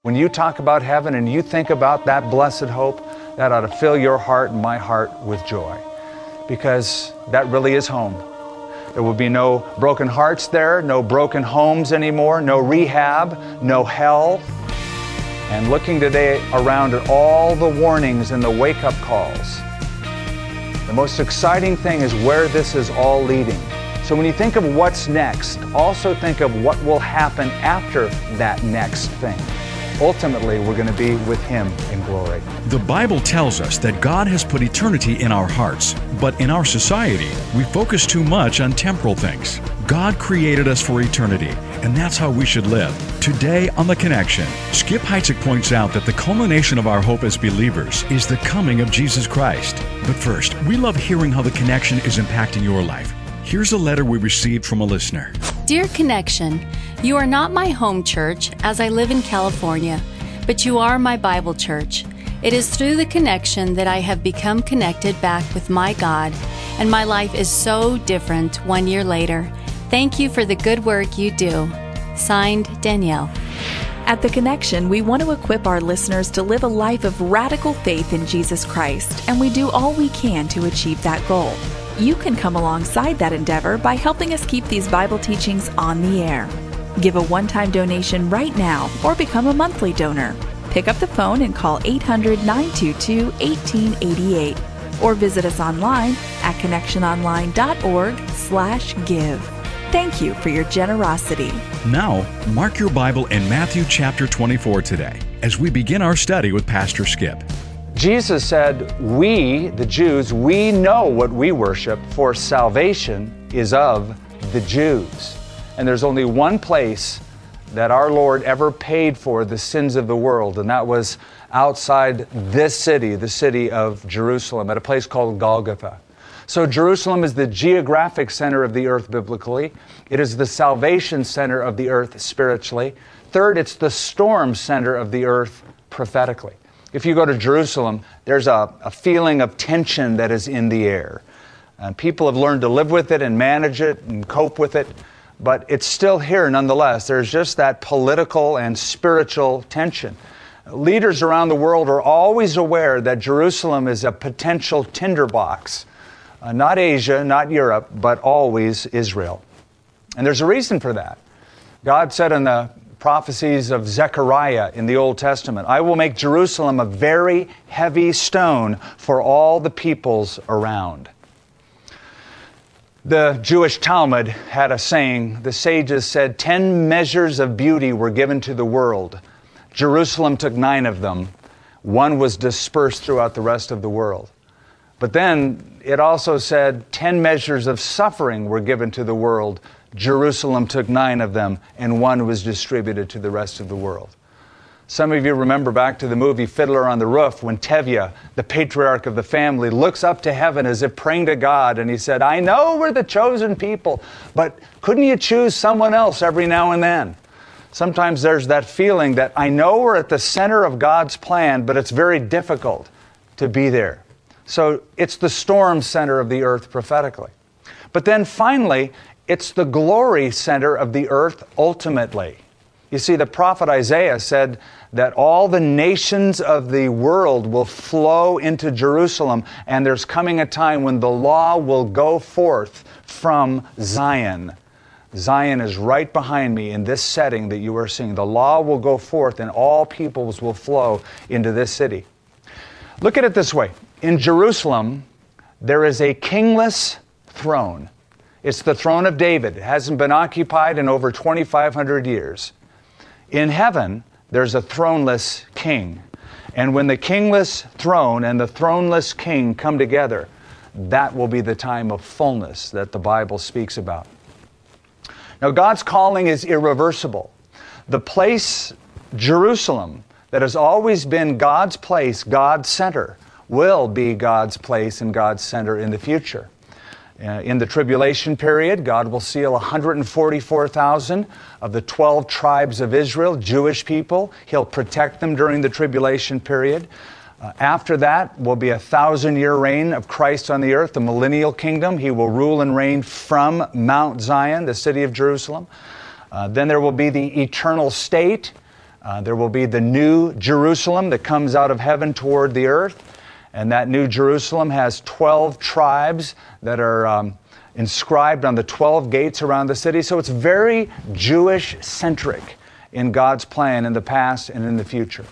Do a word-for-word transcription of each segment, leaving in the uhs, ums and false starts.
When you talk about heaven and you think about that blessed hope, that ought to fill your heart and my heart with joy, because that really is home. There will be no broken hearts there, no broken homes anymore, no rehab, no hell. And looking today around at all the warnings and the wake-up calls, the most exciting thing is where this is all leading. So when you think of what's next, also think of what will happen after that next thing. Ultimately, we're going to be with Him in glory. The Bible tells us that God has put eternity in our hearts, but in our society, we focus too much on temporal things. God created us for eternity, and that's how we should live. Today on The Connection, Skip Heitzig points out that the culmination of our hope as believers is the coming of Jesus Christ. But first, we love hearing how The Connection is impacting your life. Here's a letter we received from a listener. Dear Connection, you are not my home church, as I live in California, but you are my Bible church. It is through the connection that I have become connected back with my God, and my life is so different one year later. Thank you for the good work you do. Signed, Danielle. At The Connection, we want to equip our listeners to live a life of radical faith in Jesus Christ, and we do all we can to achieve that goal. You can come alongside that endeavor by helping us keep these Bible teachings on the air. Give a one-time donation right now or become a monthly donor. Pick up the phone and call eight hundred, nine two two, one eight eight eight or visit us online at connectiononline.org slash give. Thank you for your generosity. Now, mark your Bible in Matthew chapter twenty-four today as we begin our study with Pastor Skip. Jesus said, we, the Jews, we know what we worship, for salvation is of the Jews. And there's only one place that our Lord ever paid for the sins of the world, and that was outside this city, the city of Jerusalem, at a place called Golgotha. So Jerusalem is the geographic center of the earth biblically. It is the salvation center of the earth spiritually. Third, it's the storm center of the earth prophetically. If you go to Jerusalem, there's a, a feeling of tension that is in the air. And people have learned to live with it and manage it and cope with it, but it's still here nonetheless. There's just that political and spiritual tension. Leaders around the world are always aware that Jerusalem is a potential tinderbox. Uh, not Asia, not Europe, but always Israel. And there's a reason for that. God said in the prophecies of Zechariah in the Old Testament, I will make Jerusalem a very heavy stone for all the peoples around. The Jewish Talmud had a saying. The sages said, ten measures of beauty were given to the world. Jerusalem took nine of them. One was dispersed throughout the rest of the world. But then it also said, ten measures of suffering were given to the world. Jerusalem took nine of them, and one was distributed to the rest of the world. Some of you remember back to the movie Fiddler on the Roof, when Tevye, the patriarch of the family, looks up to heaven as if praying to God, and he said, I know we're the chosen people, but couldn't you choose someone else every now and then? Sometimes there's that feeling that I know we're at the center of God's plan, but it's very difficult to be there. So it's the storm center of the earth prophetically. But then finally, it's the glory center of the earth ultimately. You see, the prophet Isaiah said that all the nations of the world will flow into Jerusalem, and there's coming a time when the law will go forth from Zion. Zion is right behind me in this setting that you are seeing. The law will go forth, and all peoples will flow into this city. Look at it this way. In Jerusalem, there is a kingless throne. It's the throne of David. It hasn't been occupied in over twenty-five hundred years. In heaven, there's a throneless king. And when the kingless throne and the throneless king come together, that will be the time of fullness that the Bible speaks about. Now, God's calling is irreversible. The place, Jerusalem, that has always been God's place, God's center, will be God's place and God's center in the future. Uh, in the tribulation period, God will seal one hundred forty-four thousand of the twelve tribes of Israel, Jewish people. He'll protect them during the tribulation period. Uh, after that will be a thousand-year reign of Christ on the earth, the millennial kingdom. He will rule and reign from Mount Zion, the city of Jerusalem. Uh, then there will be the eternal state. Uh, there will be the new Jerusalem that comes out of heaven toward the earth. And that new Jerusalem has twelve tribes that are um, inscribed on the twelve gates around the city. So it's very Jewish-centric in God's plan in the past and in the future.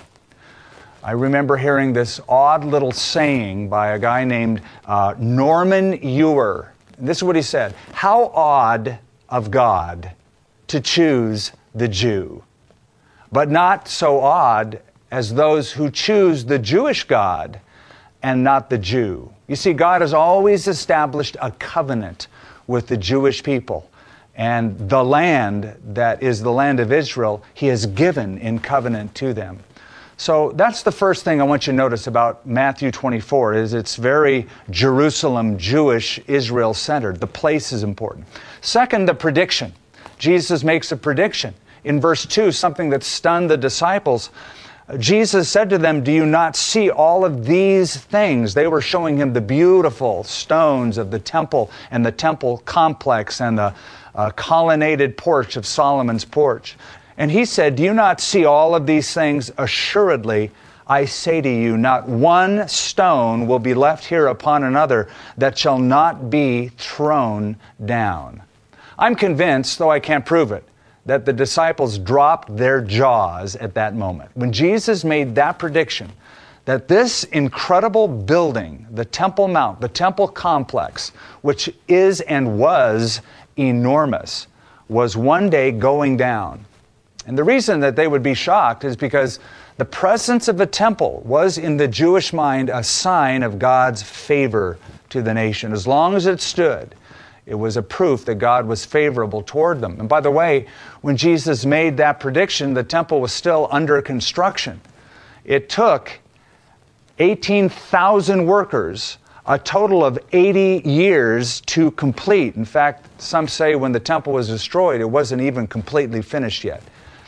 I remember hearing this odd little saying by a guy named uh, Norman Ewer. And this is what he said: "How odd of God to choose the Jew, but not so odd as those who choose the Jewish God and not the Jew." You see, God has always established a covenant with the Jewish people. And the land that is the land of Israel, He has given in covenant to them. So that's the first thing I want you to notice about Matthew twenty-four, is it's very Jerusalem, Jewish, Israel-centered. The place is important. Second, the prediction. Jesus makes a prediction. In verse two, something that stunned the disciples. Jesus said to them, "Do you not see all of these things?" They were showing Him the beautiful stones of the temple and the temple complex and the uh, colonnaded porch of Solomon's porch. And He said, "Do you not see all of these things? Assuredly, I say to you, not one stone will be left here upon another that shall not be thrown down." I'm convinced, though I can't prove it, that the disciples dropped their jaws at that moment. When Jesus made that prediction, that this incredible building, the Temple Mount, the temple complex, which is and was enormous, was one day going down. And the reason that they would be shocked is because the presence of the temple was in the Jewish mind a sign of God's favor to the nation. As long as it stood, it was a proof that God was favorable toward them. And by the way, when Jesus made that prediction, the temple was still under construction. It took eighteen thousand workers, a total of eighty years to complete. In fact, some say when the temple was destroyed, it wasn't even completely finished yet.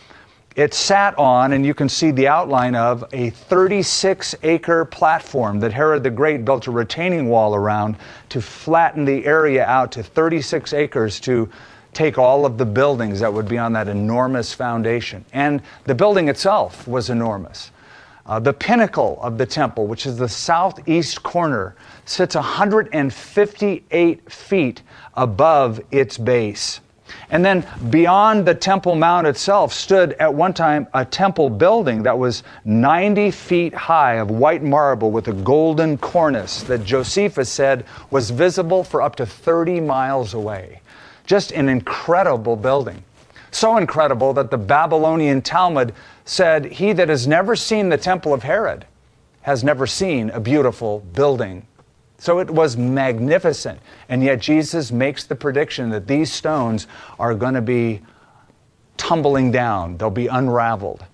It sat on, and you can see the outline of, a thirty-six acre platform that Herod the Great built a retaining wall around to flatten the area out to thirty-six acres to take all of the buildings that would be on that enormous foundation. And the building itself was enormous. Uh, the pinnacle of the temple, which is the southeast corner, sits one hundred fifty-eight feet above its base. And then beyond the Temple Mount itself stood at one time a temple building that was ninety feet high of white marble with a golden cornice that Josephus said was visible for up to thirty miles away. Just an incredible building. So incredible that the Babylonian Talmud said, "He that has never seen the temple of Herod has never seen a beautiful building." So it was magnificent. And yet Jesus makes the prediction that these stones are going to be tumbling down. They'll be unraveled.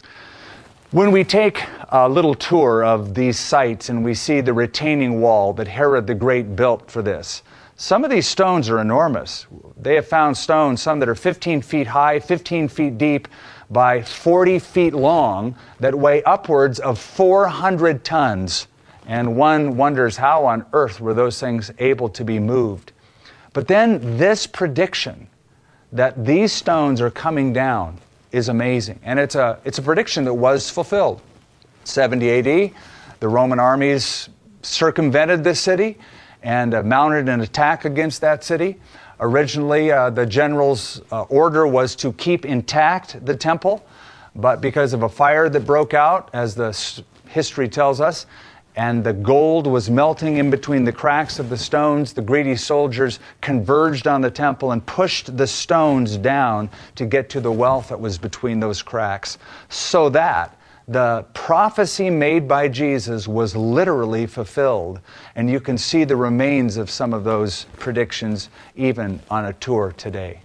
When we take a little tour of these sites and we see the retaining wall that Herod the Great built for this, some of these stones are enormous. They have found stones, some that are fifteen feet high, fifteen feet deep, by forty feet long, that weigh upwards of four hundred tons. And one wonders how on earth were those things able to be moved. But then this prediction that these stones are coming down is amazing. And it's a, it's a prediction that was fulfilled. seventy A D, the Roman armies circumvented this city and uh, mounted an attack against that city. Originally, uh, the general's uh, order was to keep intact the temple, but because of a fire that broke out, as the s- history tells us, and the gold was melting in between the cracks of the stones, the greedy soldiers converged on the temple and pushed the stones down to get to the wealth that was between those cracks, so that the prophecy made by Jesus was literally fulfilled. And you can see the remains of some of those predictions even on a tour today.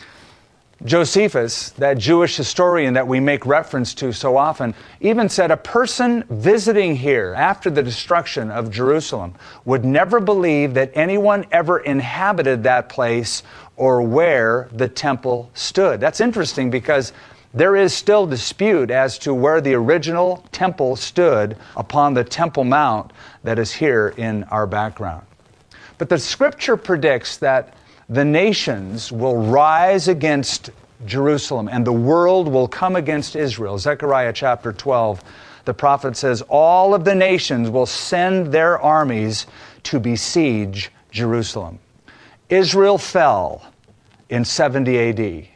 Josephus, that Jewish historian that we make reference to so often, even said a person visiting here after the destruction of Jerusalem would never believe that anyone ever inhabited that place or where the temple stood. That's interesting because there is still dispute as to where the original temple stood upon the Temple Mount that is here in our background. But the scripture predicts that the nations will rise against Jerusalem, and the world will come against Israel. Zechariah chapter twelve, the prophet says, all of the nations will send their armies to besiege Jerusalem. Israel fell in seventy A D.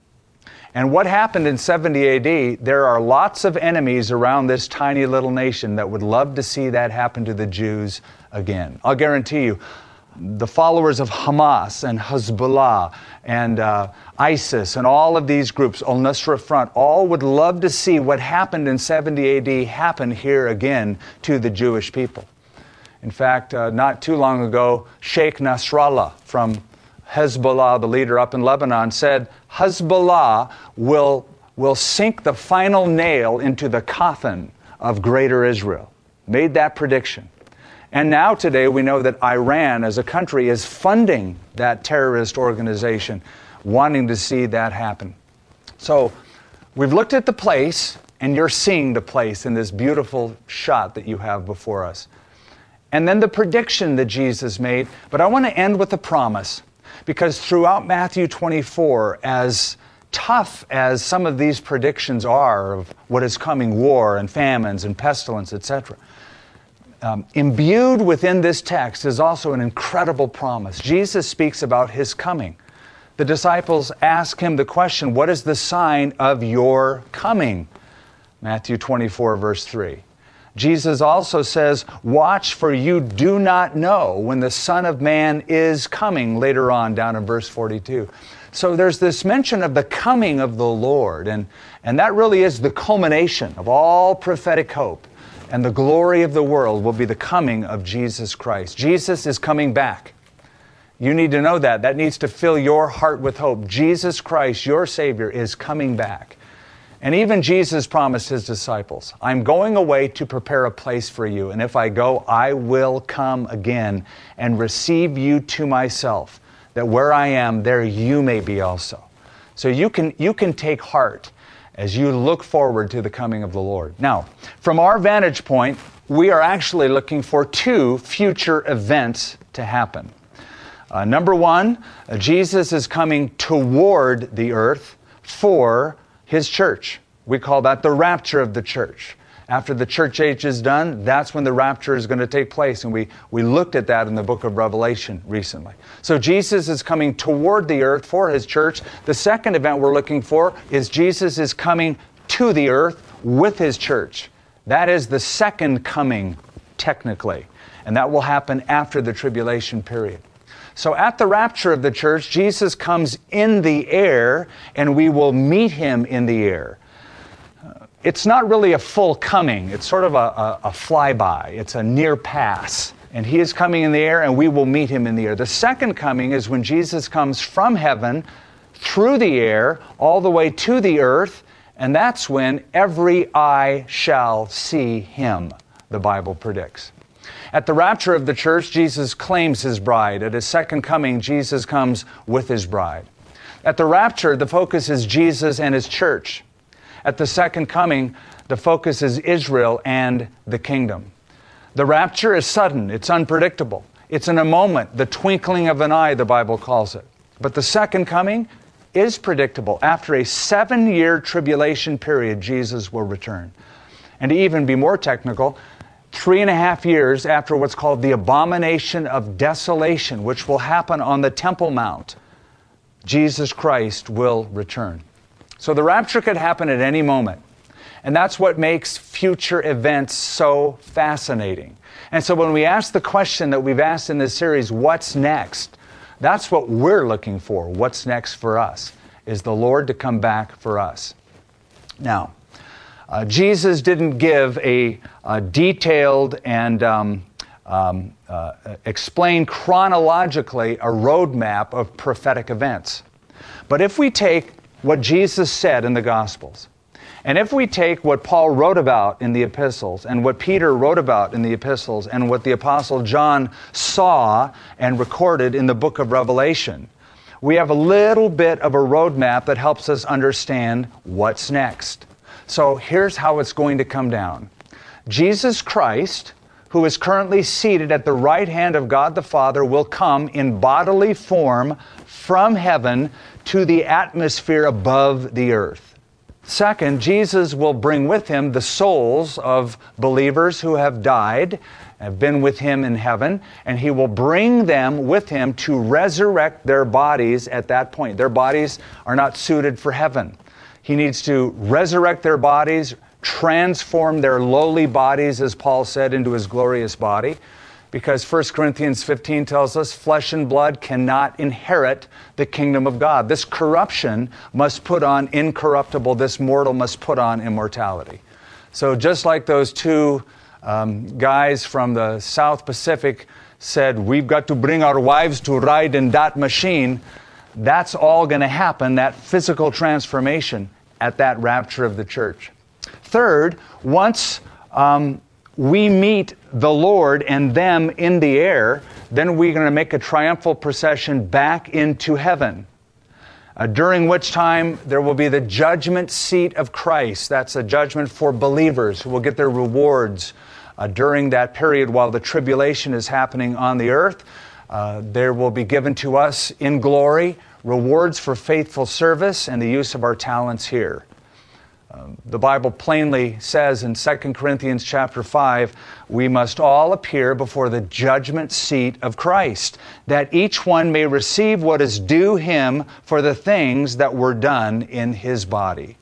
And what happened in seventy A D, there are lots of enemies around this tiny little nation that would love to see that happen to the Jews again. I'll guarantee you, the followers of Hamas and Hezbollah and uh, ISIS and all of these groups, Al-Nusra Front, all would love to see what happened in seventy A D happen here again to the Jewish people. In fact, uh, not too long ago, Sheikh Nasrallah from Hezbollah, the leader up in Lebanon, said Hezbollah will, will sink the final nail into the coffin of Greater Israel. Made that prediction. And now today we know that Iran as a country is funding that terrorist organization, wanting to see that happen. So we've looked at the place, and you're seeing the place in this beautiful shot that you have before us. And then the prediction that Jesus made. But I want to end with a promise, because throughout Matthew twenty-four, as tough as some of these predictions are of what is coming, war and famines and pestilence, et cetera, Um, imbued within this text is also an incredible promise. Jesus speaks about his coming. The disciples ask him the question, what is the sign of your coming? Matthew twenty-four, verse three. Jesus also says, watch, for you do not know when the Son of Man is coming, later on down in verse forty-two. So there's this mention of the coming of the Lord, and, and that really is the culmination of all prophetic hope. And the glory of the world will be the coming of Jesus Christ. Jesus is coming back. You need to know that. That needs to fill your heart with hope. Jesus Christ, your Savior, is coming back. And even Jesus promised his disciples, I'm going away to prepare a place for you. And if I go, I will come again and receive you to myself, that where I am, there you may be also. So you can, you can take heart as you look forward to the coming of the Lord. Now, from our vantage point, we are actually looking for two future events to happen. Uh, number one, uh, Jesus is coming toward the earth for his church. We call that the rapture of the church. After the church age is done, that's when the rapture is going to take place. And we, we looked at that in the book of Revelation recently. So Jesus is coming toward the earth for his church. The second event we're looking for is Jesus is coming to the earth with his church. That is the second coming, technically. And that will happen after the tribulation period. So at the rapture of the church, Jesus comes in the air, and we will meet him in the air. It's not really a full coming. It's sort of a, a, a flyby. It's a near pass. And he is coming in the air, and we will meet him in the air. The second coming is when Jesus comes from heaven through the air all the way to the earth, and that's when every eye shall see him, the Bible predicts. At the rapture of the church, Jesus claims his bride. At his second coming, Jesus comes with his bride. At the rapture, the focus is Jesus and his church. At the second coming, the focus is Israel and the kingdom. The rapture is sudden. It's unpredictable. It's in a moment, the twinkling of an eye, the Bible calls it. But the second coming is predictable. After a seven-year tribulation period, Jesus will return. And to even be more technical, three and a half years after what's called the abomination of desolation, which will happen on the Temple Mount, Jesus Christ will return. So the rapture could happen at any moment. And that's what makes future events so fascinating. And so when we ask the question that we've asked in this series, what's next? That's what we're looking for. What's next for us? Is the Lord to come back for us. Now, uh, Jesus didn't give a, a detailed and um, um, uh, explain chronologically a roadmap of prophetic events. But if we take what Jesus said in the Gospels, and if we take what Paul wrote about in the epistles, and what Peter wrote about in the epistles, and what the Apostle John saw and recorded in the book of Revelation, we have a little bit of a roadmap that helps us understand what's next. So here's how it's going to come down. Jesus Christ, who is currently seated at the right hand of God the Father, will come in bodily form from heaven to the atmosphere above the earth. Second, Jesus will bring with him the souls of believers who have died, have been with him in heaven, and he will bring them with him to resurrect their bodies at that point. Their bodies are not suited for heaven. He needs to resurrect their bodies, transform their lowly bodies, as Paul said, into his glorious body. Because First Corinthians fifteen tells us flesh and blood cannot inherit the kingdom of God. This corruption must put on incorruptible, this mortal must put on immortality. So just like those two um, guys from the South Pacific said, we've got to bring our wives to ride in that machine, that's all going to happen, that physical transformation at that rapture of the church. Third, once um, we meet the Lord and them in the air, then we're going to make a triumphal procession back into heaven, uh, during which time there will be the judgment seat of Christ. That's a judgment for believers who will get their rewards uh, during that period while the tribulation is happening on the earth. Uh, there will be given to us in glory rewards for faithful service and the use of our talents here. Um, the Bible plainly says in Second Corinthians chapter five, we must all appear before the judgment seat of Christ, that each one may receive what is due him for the things that were done in his body.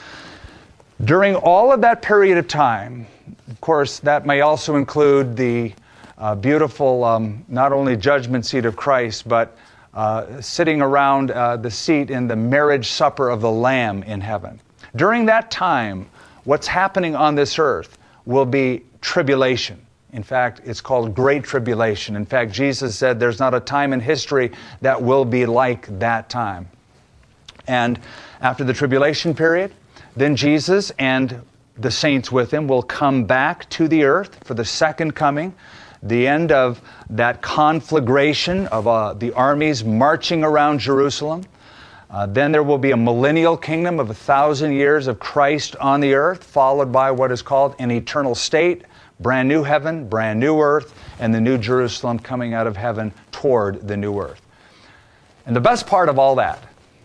During all of that period of time, of course, that may also include the uh, beautiful, um, not only judgment seat of Christ, but uh, sitting around uh, the seat in the marriage supper of the Lamb in heaven. During that time, what's happening on this earth will be tribulation. In fact, it's called Great Tribulation. In fact, Jesus said there's not a time in history that will be like that time. And after the tribulation period, then Jesus and the saints with him will come back to the earth for the second coming, the end of that conflagration of uh, the armies marching around Jerusalem. Uh, then there will be a millennial kingdom of a thousand years of Christ on the earth, followed by what is called an eternal state, brand new heaven, brand new earth, and the new Jerusalem coming out of heaven toward the new earth. And the best part of all that,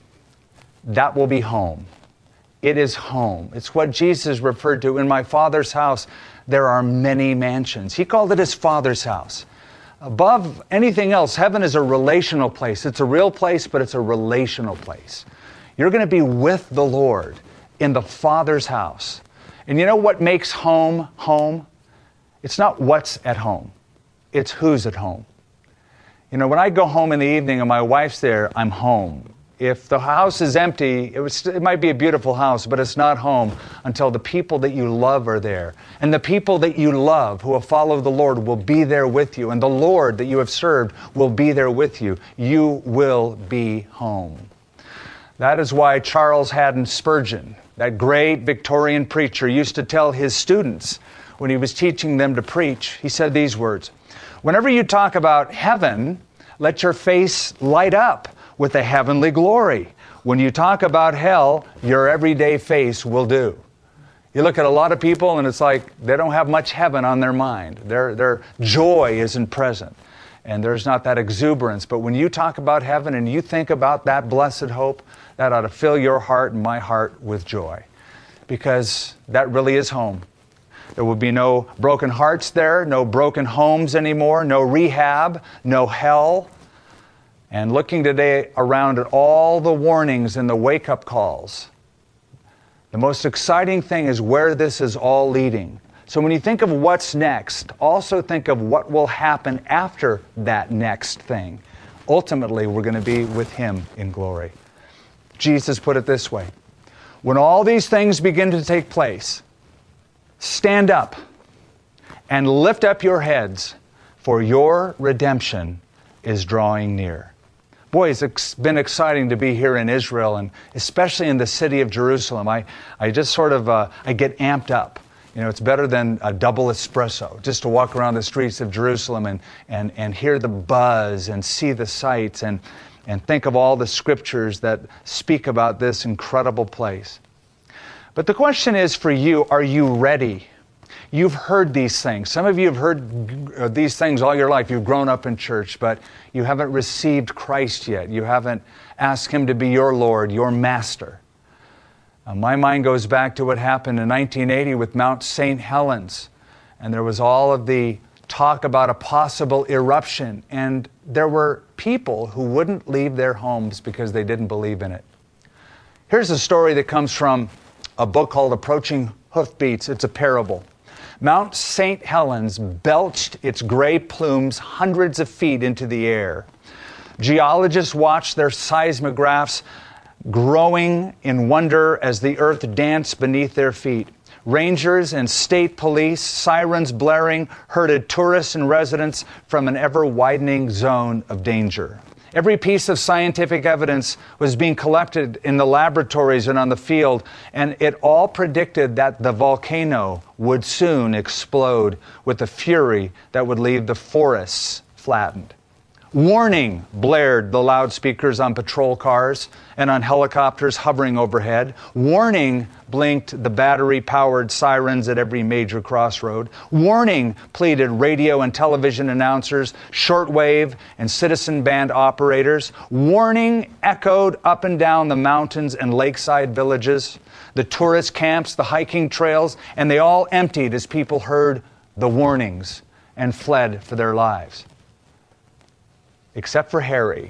that will be home. It is home. It's what Jesus referred to, in my Father's house, there are many mansions. He called it his Father's house. Above anything else, heaven is a relational place. It's a real place, but it's a relational place. You're going to be with the Lord in the Father's house. And you know what makes home home? It's not what's at home. It's who's at home. You know, when I go home in the evening and my wife's there, I'm home. If the house is empty, it, was, it might be a beautiful house, but it's not home until the people that you love are there. And the people that you love who have followed the Lord will be there with you. And the Lord that you have served will be there with you. You will be home. That is why Charles Haddon Spurgeon, that great Victorian preacher, used to tell his students when he was teaching them to preach, he said these words, "Whenever you talk about heaven, let your face light up with a heavenly glory. When you talk about hell, your everyday face will do." You look at a lot of people and it's like they don't have much heaven on their mind. Their, their joy isn't present and there's not that exuberance. But when you talk about heaven and you think about that blessed hope, that ought to fill your heart and my heart with joy, because that really is home. There will be no broken hearts there, no broken homes anymore, no rehab, no hell. And looking today around at all the warnings and the wake-up calls, the most exciting thing is where this is all leading. So when you think of what's next, also think of what will happen after that next thing. Ultimately, we're going to be with Him in glory. Jesus put it this way: when all these things begin to take place, stand up and lift up your heads, for your redemption is drawing near. Boy, it's been exciting to be here in Israel, and especially in the city of Jerusalem. I, I just sort of, uh, I get amped up. You know, it's better than a double espresso, just to walk around the streets of Jerusalem and, and, and hear the buzz and see the sights and, and think of all the scriptures that speak about this incredible place. But the question is for you, are you ready? you've heard these things. Some of you have heard these things all your life. You've grown up in church, but you haven't received Christ yet. You haven't asked Him to be your Lord, your Master. Uh, my mind goes back to what happened in nineteen eighty with Mount Saint Helens. And there was all of the talk about a possible eruption. And there were people who wouldn't leave their homes because they didn't believe in it. Here's a story that comes from a book called Approaching Hoofbeats. It's a parable. Mount Saint Helens belched its gray plumes hundreds of feet into the air. Geologists watched their seismographs growing in wonder as the earth danced beneath their feet. Rangers and state police, sirens blaring, herded tourists and residents from an ever-widening zone of danger. Every piece of scientific evidence was being collected in the laboratories and on the field, and it all predicted that the volcano would soon explode with a fury that would leave the forests flattened. Warning, blared the loudspeakers on patrol cars and on helicopters hovering overhead. Warning, blinked the battery-powered sirens at every major crossroad. Warning, pleaded radio and television announcers, shortwave and citizen band operators. Warning echoed up and down the mountains and lakeside villages, the tourist camps, the hiking trails, and they all emptied as people heard the warnings and fled for their lives. Except for Harry.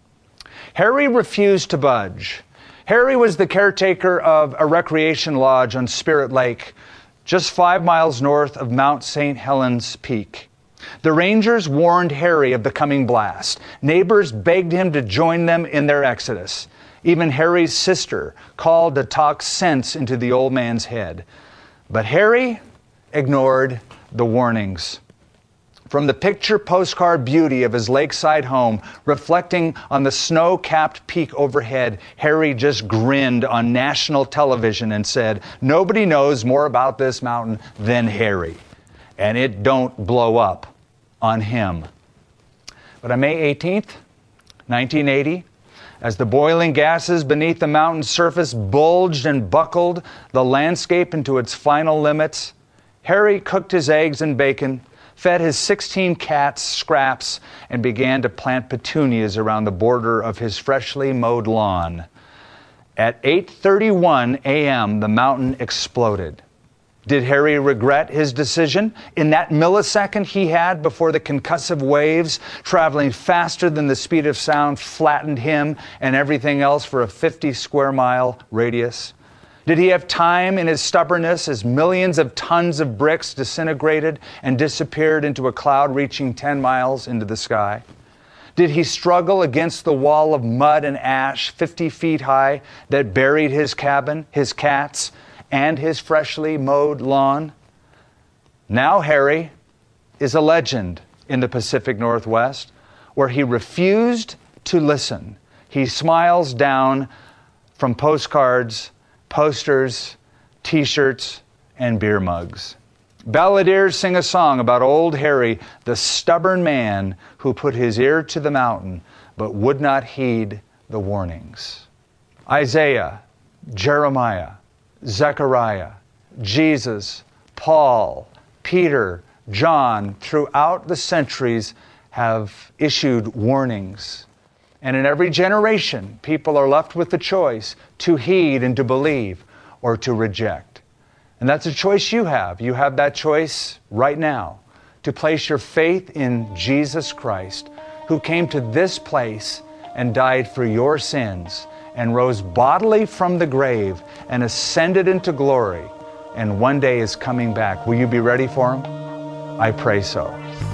Harry refused to budge. Harry was the caretaker of a recreation lodge on Spirit Lake, just five miles north of Mount Saint Helens Peak. The rangers warned Harry of the coming blast. Neighbors begged him to join them in their exodus. Even Harry's sister called to talk sense into the old man's head. But Harry ignored the warnings. From the picture postcard beauty of his lakeside home, reflecting on the snow-capped peak overhead, Harry just grinned on national television and said, "Nobody knows more about this mountain than Harry, and it don't blow up on him." But on May eighteenth, nineteen eighty, as the boiling gases beneath the mountain's surface bulged and buckled the landscape into its final limits, Harry cooked his eggs and bacon, fed his sixteen cats scraps, and began to plant petunias around the border of his freshly mowed lawn. At eight thirty-one a.m., the mountain exploded. Did Harry regret his decision? In that millisecond he had before the concussive waves, traveling faster than the speed of sound, flattened him and everything else for a fifty square mile radius? Did he have time in his stubbornness as millions of tons of bricks disintegrated and disappeared into a cloud reaching ten miles into the sky? Did he struggle against the wall of mud and ash fifty feet high that buried his cabin, his cats, and his freshly mowed lawn? Now Harry is a legend in the Pacific Northwest, where he refused to listen. He smiles down from postcards, posters, t-shirts, and beer mugs. Balladeers sing a song about old Harry, the stubborn man who put his ear to the mountain but would not heed the warnings. Isaiah, Jeremiah, Zechariah, Jesus, Paul, Peter, John, throughout the centuries have issued warnings. And in every generation, people are left with the choice to heed and to believe or to reject. And that's a choice you have. You have that choice right now to place your faith in Jesus Christ, who came to this place and died for your sins and rose bodily from the grave and ascended into glory and one day is coming back. Will you be ready for Him? I pray so.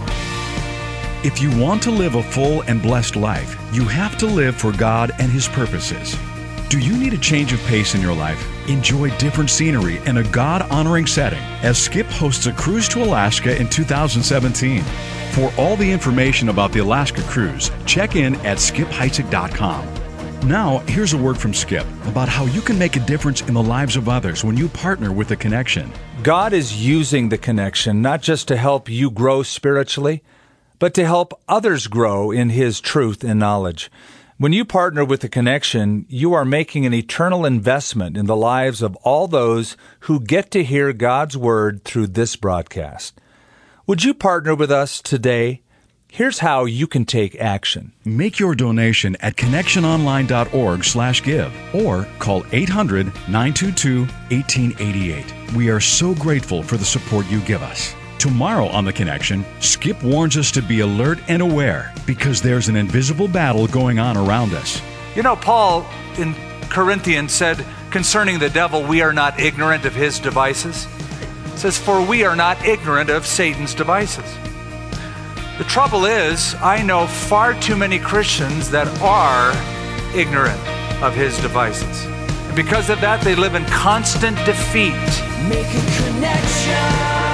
If you want to live a full and blessed life, you have to live for God and His purposes. Do you need a change of pace in your life? Enjoy different scenery and a God-honoring setting as Skip hosts a cruise to Alaska in two thousand seventeen. For all the information about the Alaska cruise, check in at skip heitzig dot com. Now, here's a word from Skip about how you can make a difference in the lives of others when you partner with The Connection. God is using The Connection not just to help you grow spiritually, but to help others grow in His truth and knowledge. When you partner with The Connection, you are making an eternal investment in the lives of all those who get to hear God's Word through this broadcast. Would you partner with us today? Here's how you can take action. Make your donation at connectiononline.org slash give or call eight hundred, nine two two, one eight eight eight. We are so grateful for the support you give us. Tomorrow on The Connection, Skip warns us to be alert and aware because there's an invisible battle going on around us. You know, Paul in Corinthians said concerning the devil, we are not ignorant of his devices. It says, for we are not ignorant of Satan's devices. The trouble is, I know far too many Christians that are ignorant of his devices. And because of that, they live in constant defeat. Make a connection.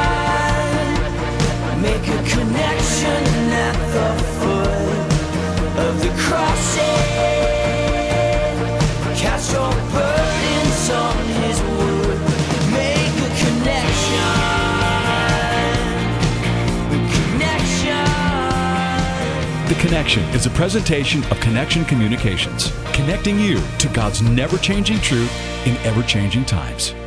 Make a connection at the foot of the cross. Cast your burdens on his wood. Make a connection. Connection. The Connection is a presentation of Connection Communications, connecting you to God's never-changing truth in ever-changing times.